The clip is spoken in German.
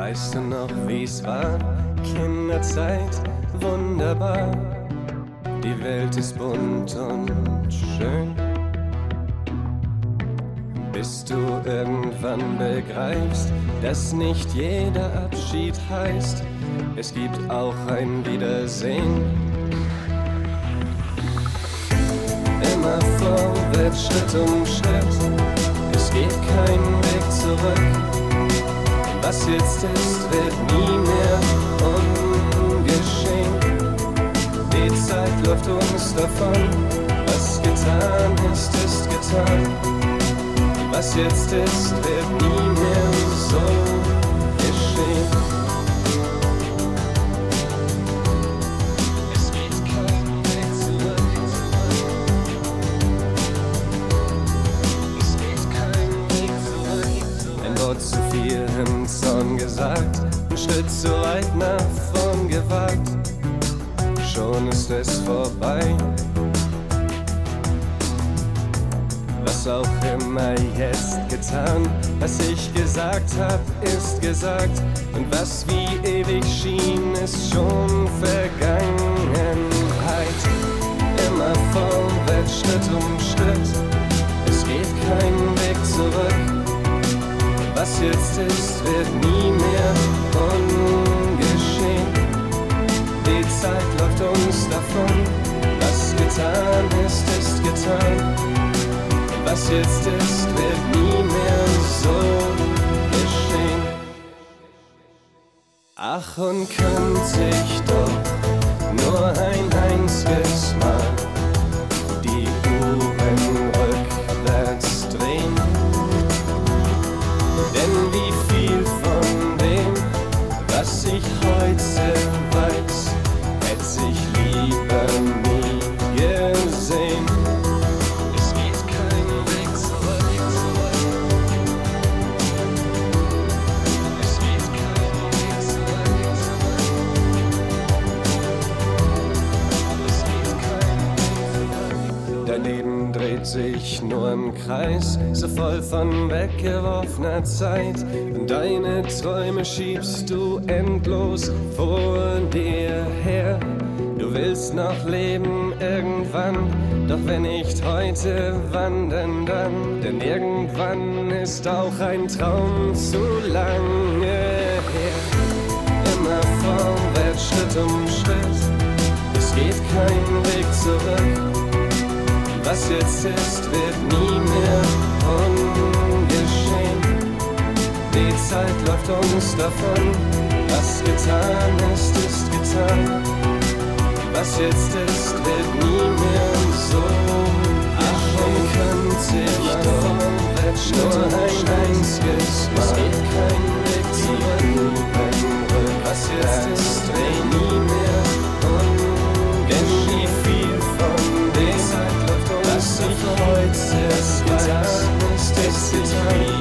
Weißt du noch, wie's war? Kinderzeit, wunderbar. Die Welt ist bunt und schön. Bis du irgendwann begreifst, dass nicht jeder Abschied heißt, es gibt auch ein Wiedersehen. Immer vorwärts, Schritt um Schritt, es geht kein Weg zurück. Was jetzt ist, wird nie mehr ungeschehen. Die Zeit läuft uns davon, was getan ist, ist getan. Was jetzt ist, wird nie mehr so geschehen. Es geht kein Weg zurück. Es geht kein Weg zurück. Ein Wort zu viel im Zorn gesagt, ein Schritt zu weit nach vorn gewagt. Schon ist es vorbei. Was auch immer jetzt getan, was ich gesagt hab, ist gesagt. Und was wie ewig schien, ist schon Vergangenheit. Immer vorwärts, Schritt um Schritt, es geht kein Weg zurück. Was jetzt ist, wird nie mehr ungeschehen. Die Zeit läuft uns davon, was getan ist, ist getan. Was jetzt ist, wird nie mehr so geschehen. Ach, und könnte ich doch nur ein einziges Mal die Uhren rückwärts drehen. Denn wie viel von dem, was ich heute weiß, hätte ich lieber nie gesehen. Dein Leben dreht sich nur im Kreis, so voll von weggeworfener Zeit. Und deine Träume schiebst du endlos vor dir her. Du willst noch leben irgendwann, doch wenn nicht heute, wann denn dann? Denn irgendwann ist auch ein Traum zu lange her. Immer vorwärts, Schritt um Schritt, es geht kein Weg zurück. Was jetzt ist, wird nie mehr ungeschehen. Die Zeit läuft uns davon, was getan ist, ist getan. Was jetzt ist, wird nie mehr so. Ach, und könnte ich doch nur ein einziges Mal. Es geht kein Weg zurück. Was jetzt ist, wird nie mehr ungeschehen. Denn wie viel von dem, was ich heute getan ist, ist getan.